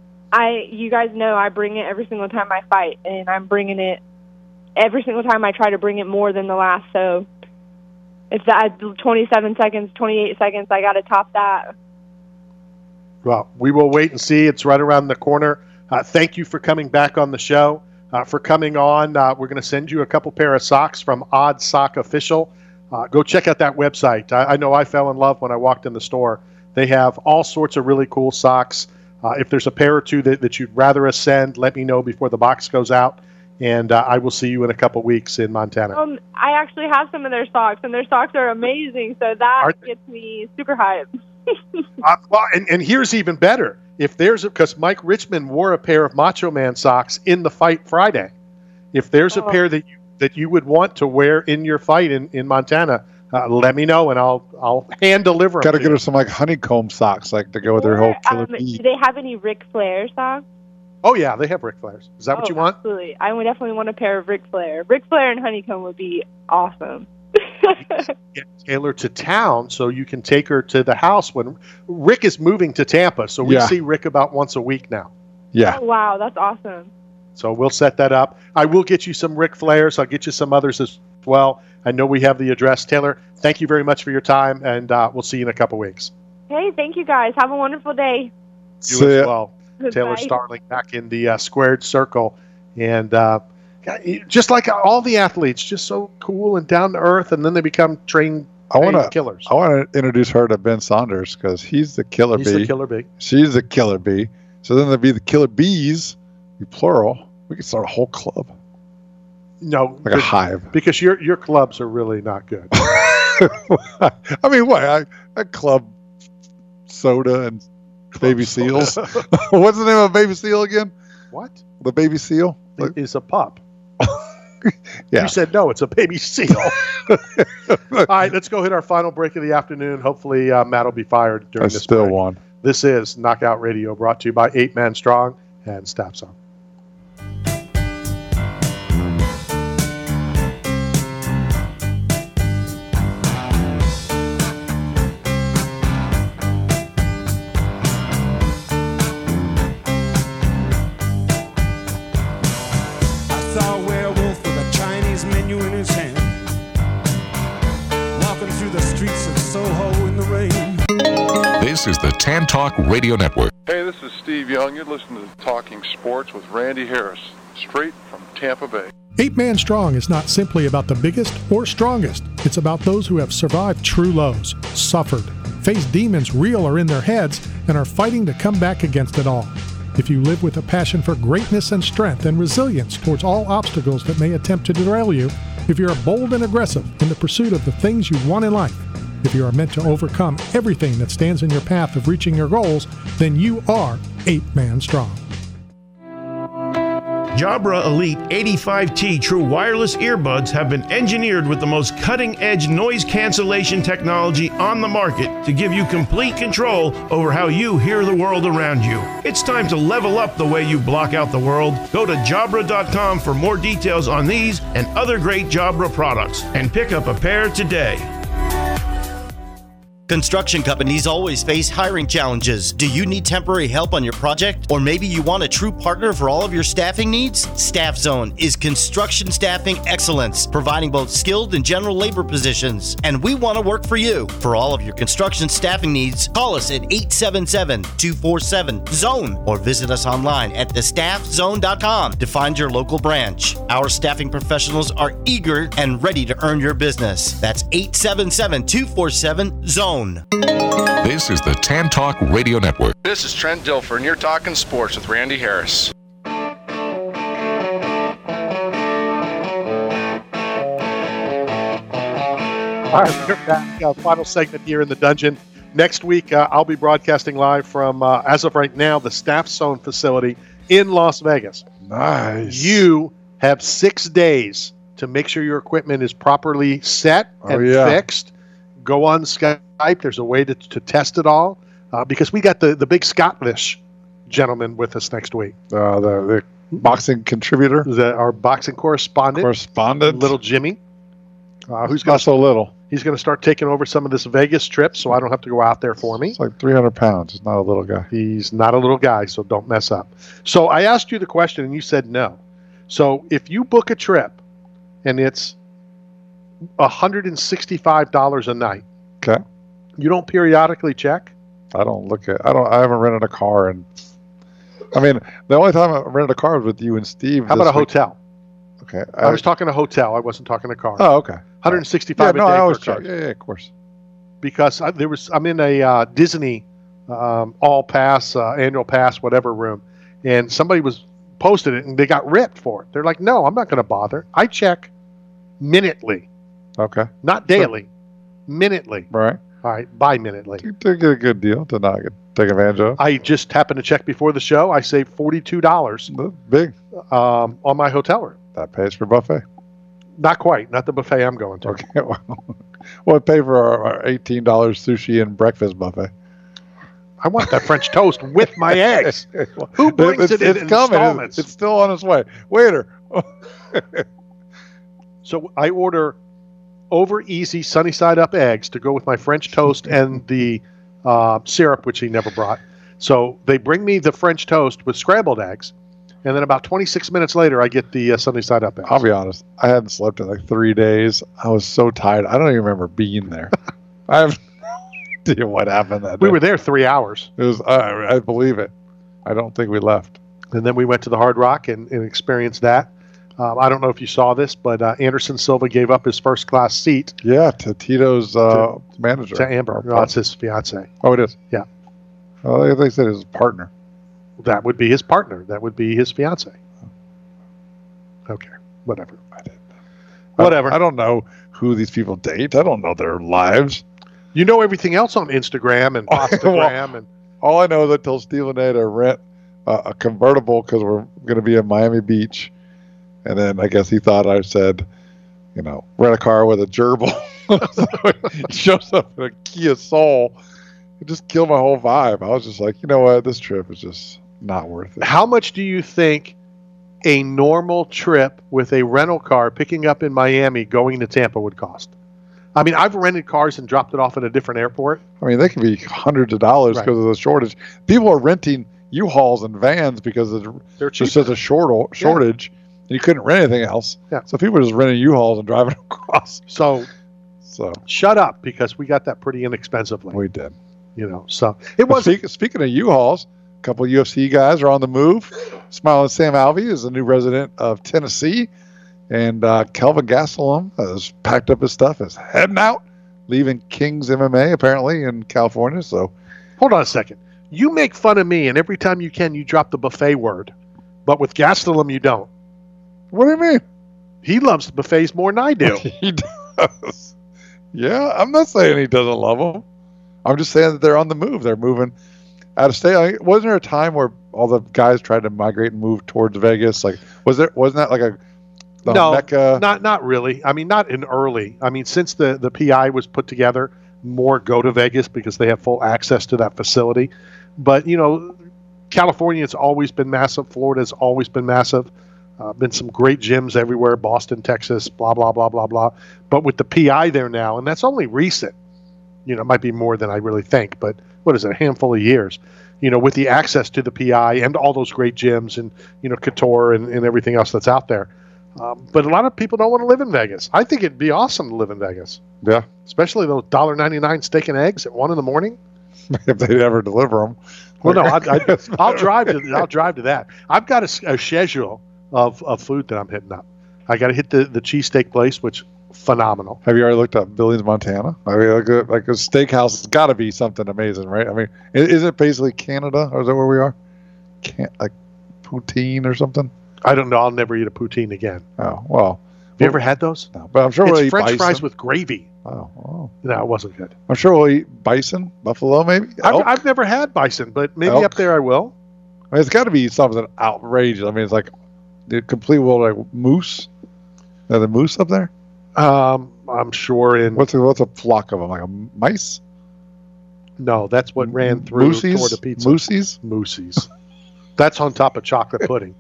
you guys know I bring it every single time I fight, and I'm bringing it every single time I try to bring it more than the last. So if that 27 seconds, 28 seconds, I got to top that. Well, we will wait and see. It's right around the corner. Thank you for coming back on the show. For coming on, we're going to send you a couple pair of socks from Odd Sock Official. Go check out that website. I know I fell in love when I walked in the store. They have all sorts of really cool socks. If there's a pair or two that you'd rather us send, let me know before the box goes out. And I will see you in a couple weeks in Montana. I actually have some of their socks, and their socks are amazing. So that gets me super hyped. Well, and here's even better. If there's because Mike Richmond wore a pair of Macho Man socks in the fight Friday. If there's a pair that you would want to wear in your fight in Montana, let me know and I'll hand deliver them. Got to get her some like honeycomb socks, like to go with her whole killer bee. Do they have any Ric Flair socks? Oh yeah, they have Ric Flairs. Is that what you want? Absolutely. I would definitely want a pair of Ric Flair. Ric Flair and honeycomb would be awesome. Get Taylor to town so you can take her to the house when Rick is moving to Tampa. So we see Rick about once a week now. Yeah. Oh, wow. That's awesome. So we'll set that up. I will get you some Ric Flairs. I'll get you some others as well. I know we have the address. Taylor, thank you very much for your time, and we'll see you in a couple weeks. Hey, thank you guys. Have a wonderful day. You as well. Goodbye. Taylor Starling back in the squared circle. And just like all the athletes, just so cool and down to earth, and then they become trained killers. I want to introduce her to Ben Saunders because he's the killer bee. He's the killer bee. She's the killer bee. So then there'd be the killer bees, plural. We could start a whole club. No, like a hive. Because your clubs are really not good. I mean, what? I club soda and baby seals. What's the name of a baby seal again? What? The baby seal is a pup. Yeah. You said no, it's a baby seal. All right, let's go hit our final break of the afternoon. Hopefully, Matt will be fired during this still break. won. This is Knockout Radio, brought to you by 8 Man Strong and Staff Zone. This is the Tan Talk Radio Network. Hey, this is Steve Young. You're listening to Talking Sports with Randy Harris, straight from Tampa Bay. 8 Man Strong is not simply about the biggest or strongest. It's about those who have survived true lows, suffered, faced demons real or in their heads, and are fighting to come back against it all. If you live with a passion for greatness and strength and resilience towards all obstacles that may attempt to derail you, if you're bold and aggressive in the pursuit of the things you want in life, if you are meant to overcome everything that stands in your path of reaching your goals, then you are 8 Man Strong. Jabra Elite 85T True Wireless Earbuds have been engineered with the most cutting-edge noise cancellation technology on the market to give you complete control over how you hear the world around you. It's time to level up the way you block out the world. Go to Jabra.com for more details on these and other great Jabra products and pick up a pair today. Construction companies always face hiring challenges. Do you need temporary help on your project? Or maybe you want a true partner for all of your staffing needs? Staff Zone is construction staffing excellence, providing both skilled and general labor positions. And we want to work for you. For all of your construction staffing needs, call us at 877-247-ZONE or visit us online at thestaffzone.com to find your local branch. Our staffing professionals are eager and ready to earn your business. That's 877-247-ZONE. This is the Tan Talk Radio Network. This is Trent Dilfer, and you're talking sports with Randy Harris. All right, we're back. Final segment here in the dungeon. Next week, I'll be broadcasting live from, as of right now, the Staff Zone facility in Las Vegas. Nice. You have 6 days to make sure your equipment is properly set and fixed. Go on Skype. There's a way to test it all because we got the big Scottish gentleman with us next week. The boxing contributor. Our boxing correspondent. Little Jimmy. Who's not so little. He's going to start taking over some of this Vegas trip, so I don't have to go out there for me. It's like 300 pounds. He's not a little guy. He's not a little guy, so don't mess up. So I asked you the question, and you said no. So if you book a trip, and it's $165 a night, okay, you don't periodically check? I haven't rented a car, and I mean, the only time I rented a car was with you and Steve. How about a hotel? Okay, I was talking a hotel. I wasn't talking a car. Oh, okay. $165 a day. I always check. Yeah, of course. Because I'm in a Disney all pass, annual pass, whatever room, and somebody was posted it, and they got ripped for it. They're like, "No, I'm not going to bother. I check minutely." Okay. Not daily, minutely. Right. All right, bi-minutely. You did get a good deal to not take advantage of. I just happened to check before the show. I saved $42. Big. On my hotel room. That pays for buffet. Not quite. Not the buffet I'm going to. Okay. Well, pay for our $18 sushi and breakfast buffet. I want that French toast with my eggs. Who brings it in installments? It's still on its way. Waiter. So I order over easy sunny side up eggs to go with my French toast and the syrup, which he never brought. So they bring me the French toast with scrambled eggs, and then about 26 minutes later, I get the sunny side up eggs. I'll be honest. I hadn't slept in like 3 days. I was so tired. I don't even remember being there. I have no idea what happened that day. We were there 3 hours. It was. I believe it. I don't think we left. And then we went to the Hard Rock and experienced that. I don't know if you saw this, but Anderson Silva gave up his first class seat. Yeah, to Tito's manager. To Amber. No, it's his fiance. Oh, it is? Yeah. Well, they said his partner. That would be his partner. That would be his fiance. Okay. Whatever. Whatever. I don't know who these people date. I don't know their lives. You know everything else on Instagram and Instagram. And all I know is I told Stephen A to rent a convertible because we're going to be in Miami Beach. And then I guess he thought I said, rent a car with a gerbil. So he shows up in a Kia Soul. It just killed my whole vibe. I was just like, you know what? This trip is just not worth it. How much do you think a normal trip with a rental car picking up in Miami going to Tampa would cost? I mean, I've rented cars and dropped it off at a different airport. I mean, they can be hundreds of dollars because of the shortage. People are renting U-Hauls and vans because there's such a shortage. Yeah. You couldn't rent anything else. Yeah. So people are just renting U-Hauls and driving across. So shut up, because we got that pretty inexpensively. We did. So it was. Speaking of U-Hauls, a couple of UFC guys are on the move. Smiling Sam Alvey is the new resident of Tennessee. And Kelvin Gastelum has packed up his stuff, is heading out, leaving King's MMA apparently in California. So hold on a second. You make fun of me, and every time you can, you drop the buffet word. But with Gastelum, you don't. What do you mean? He loves buffets more than I do. He does. Yeah, I'm not saying he doesn't love them. I'm just saying that they're on the move. They're moving out of state. Wasn't there a time where all the guys tried to migrate and move towards Vegas? Like, wasn't that like a Mecca? Not really. I mean, not in early. I mean, since the PI was put together, more go to Vegas because they have full access to that facility. But California's always been massive. Florida's always been massive. Been some great gyms everywhere, Boston, Texas, blah, blah, blah, blah, blah. But with the PI there now, and that's only recent. it might be more than I really think, but what is it, a handful of years, with the access to the PI and all those great gyms and, Couture and everything else that's out there. But a lot of people don't want to live in Vegas. I think it'd be awesome to live in Vegas. Yeah. Especially those $1.99 steak and eggs at 1 a.m. If they ever deliver them. Well, no, I'll drive to that. I've got a schedule of food that I'm hitting up. I got to hit the cheesesteak place, which phenomenal. Have you already looked up Billings, Montana? I mean, like a steakhouse has got to be something amazing, right? I mean, is it basically Canada, or is that where we are? Like poutine or something? I don't know. I'll never eat a poutine again. Oh, well. Have you ever had those? No, but I'm sure it's we'll eat French bison. fries with gravy. Oh. No, it wasn't good. I'm sure we'll eat bison, buffalo, maybe. I've never had bison, but maybe Elk. up there I will. I mean, it's got to be something outrageous. I mean, it's like the complete world, like moose. Are the moose up there? I'm sure in what's a flock of them? Like a mice? No, that's what ran through Moosies? toward the pizza. Moosies. That's on top of chocolate pudding.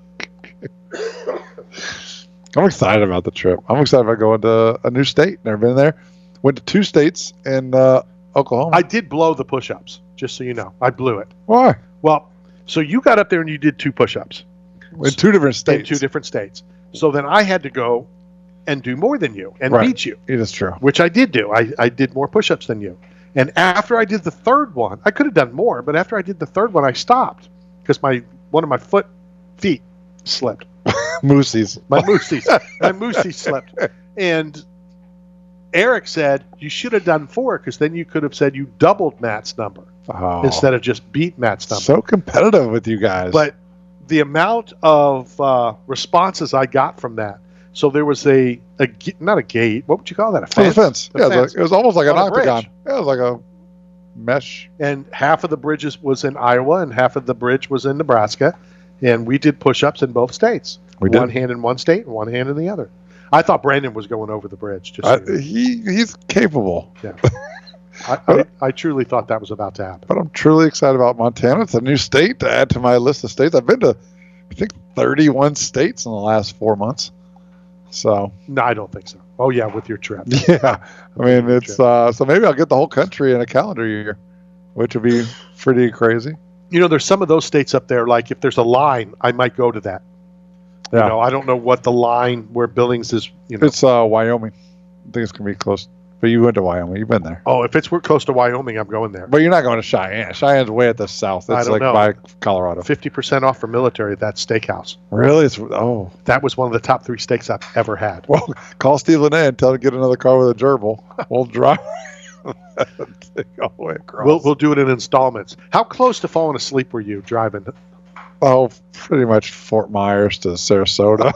I'm excited about the trip. I'm excited about going to a new state. Never been there. Went to 2 states in Oklahoma. I did blow the push-ups, just so you know. I blew it. Why? Well, so you got up there and you did 2 push-ups. In 2 different states. In 2 different states. So then I had to go and do more than you and beat you. It is true. Which I did do. I did more push-ups than you. And after I did the 3rd one, I could have done more, but after I did the 3rd one, I stopped because one of my feet slipped. Moosies. My moosies slipped. And Eric said, you should have done 4 because then you could have said you doubled Matt's number instead of just beat Matt's number. So competitive with you guys. But the amount of responses I got from that, so there was not a gate, what would you call that? A fence? A fence. Yeah, fence. it was almost like an On a octagon. bridge. Yeah, it was like a mesh. And half of the bridges was in Iowa and half of the bridge was in Nebraska. And we did push-ups in both states. We did. One hand in one state and one hand in the other. I thought Brandon was going over the bridge. He's capable. Yeah. I truly thought that was about to happen. But I'm truly excited about Montana. It's a new state to add to my list of states. I've been to, I think, 31 states in the last 4 months. So no, I don't think so. Oh yeah, with your trip. Yeah, I mean it's so maybe I'll get the whole country in a calendar year, which would be pretty crazy. There's some of those states up there. Like if there's a line, I might go to that. Yeah. I don't know what the line where Billings is. It's Wyoming. I think it's gonna be close. But you went to Wyoming. You've been there. Oh, if it's close to Wyoming, I'm going there. But you're not going to Cheyenne. Cheyenne's way at the south. It's like by Colorado. 50% off for military at that steakhouse. Really? That was one of the top 3 steaks I've ever had. Well, call Steve Linné and tell him to get another car with a gerbil. We'll drive all the way across. We'll do it in installments. How close to falling asleep were you driving? Oh, pretty much Fort Myers to Sarasota.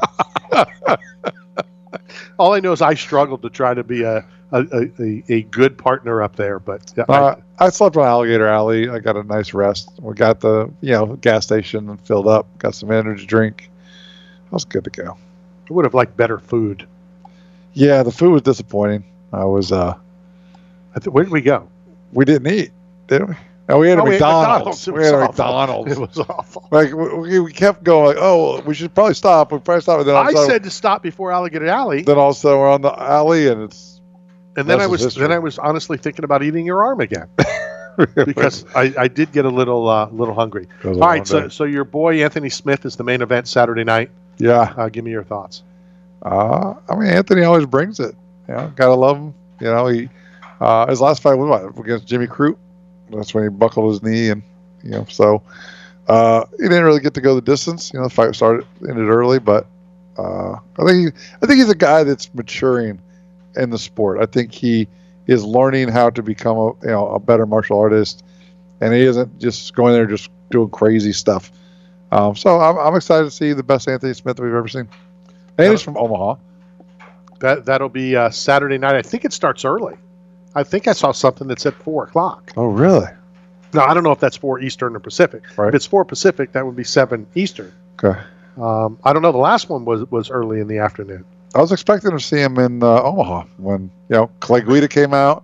All I know is I struggled to try to be a good partner up there, but I slept on Alligator Alley. I got a nice rest. We got the gas station filled up. Got some energy drink. I was good to go. I would have liked better food. Yeah, the food was disappointing. I was. Where did we go? We didn't eat, did we? No, we had a McDonald's. We had a McDonald's. It was awful. Like we kept going. Like, oh, we should probably stop. We probably stop. And then I said to stop before Alligator Alley. Then also we're on the alley, and it's. And then I was honestly thinking about eating your arm again because I did get a little hungry. All right, so your boy Anthony Smith is the main event Saturday night. Yeah. Give me your thoughts. I mean, Anthony always brings it. Gotta love him. He his last fight was against Jimmy Crute. That's when he buckled his knee, and so he didn't really get to go the distance. The fight ended early, but I think he's a guy that's maturing in the sport. I think he is learning how to become a better martial artist, and he isn't just going there just doing crazy stuff. So I'm excited to see the best Anthony Smith we've ever seen. And he's from Omaha. That'll be Saturday night. I think it starts early. I think I saw something that said 4:00. Oh, really? No, I don't know if that's 4 Eastern or Pacific. Right. If it's 4 Pacific, that would be 7 Eastern. Okay. I don't know. The last one was early in the afternoon. I was expecting to see him in Omaha when Clay Guida came out.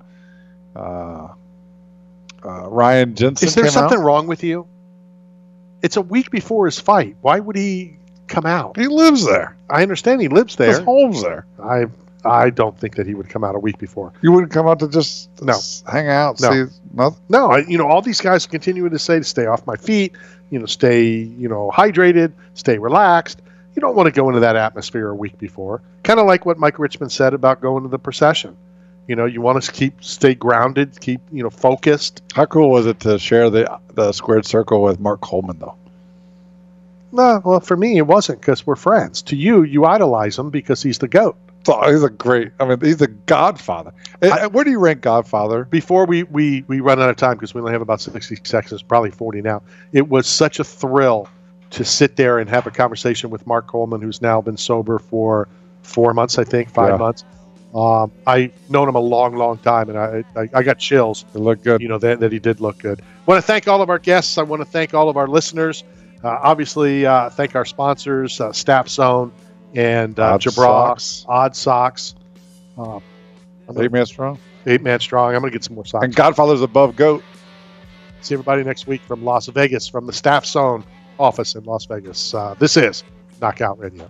Ryan Jensen. Is there something wrong with you? It's a week before his fight. Why would he come out? He lives there. I understand he lives there. His home's there. I don't think that he would come out a week before. You wouldn't come out to just hang out, No. see nothing? No, all these guys are continuing to say to stay off my feet, stay, hydrated, stay relaxed. You don't want to go into that atmosphere a week before. Kind of like what Mike Richmond said about going to the procession. You want to stay grounded, keep, focused. How cool was it to share the squared circle with Mark Coleman, though? No, well, for me, it wasn't because we're friends. To you, you idolize him because he's the GOAT. So he's he's a godfather. Where do you rank Godfather? Before we run out of time, because we only have about 60 seconds, probably 40 now, it was such a thrill to sit there and have a conversation with Mark Coleman, who's now been sober for 4 months, I think, 5 months. I've known him a long, long time, and I got chills. He looked good. That he did look good. I want to thank all of our guests. I want to thank all of our listeners. Obviously, thank our sponsors, Staff Zone and Jabra, Odd Socks. 8 Man Strong. 8 Man Strong. I'm going to get some more socks. And Godfather's above GOAT. See everybody next week from Las Vegas, from the Staff Zone office in Las Vegas. This is Knockout Radio.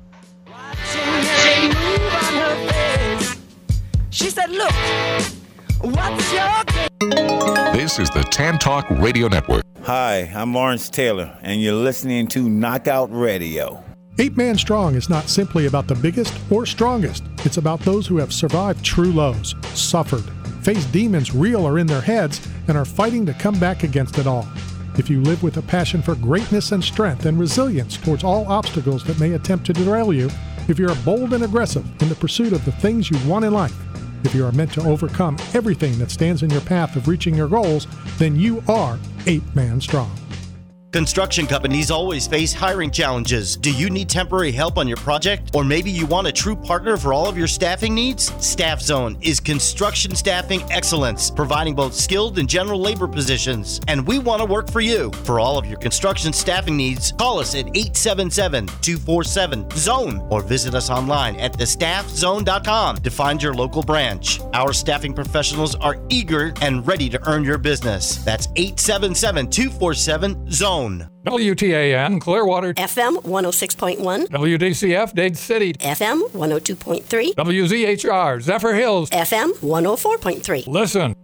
She said, look, what's your game? This is the Tan Talk Radio Network. Hi, I'm Lawrence Taylor, and you're listening to Knockout Radio. 8 Man Strong is not simply about the biggest or strongest. It's about those who have survived true lows, suffered, faced demons real or in their heads, and are fighting to come back against it all. If you live with a passion for greatness and strength and resilience towards all obstacles that may attempt to derail you, if you're bold and aggressive in the pursuit of the things you want in life, if you are meant to overcome everything that stands in your path of reaching your goals, then you are 8 Man Strong. Construction companies always face hiring challenges. Do you need temporary help on your project? Or maybe you want a true partner for all of your staffing needs? Staff Zone is construction staffing excellence, providing both skilled and general labor positions. And we want to work for you. For all of your construction staffing needs, call us at 877-247-ZONE or visit us online at thestaffzone.com to find your local branch. Our staffing professionals are eager and ready to earn your business. That's 877-247-ZONE. WTAN Clearwater FM 106.1, WDCF Dade City FM 102.3, WZHR Zephyr Hills FM 104.3. Listen,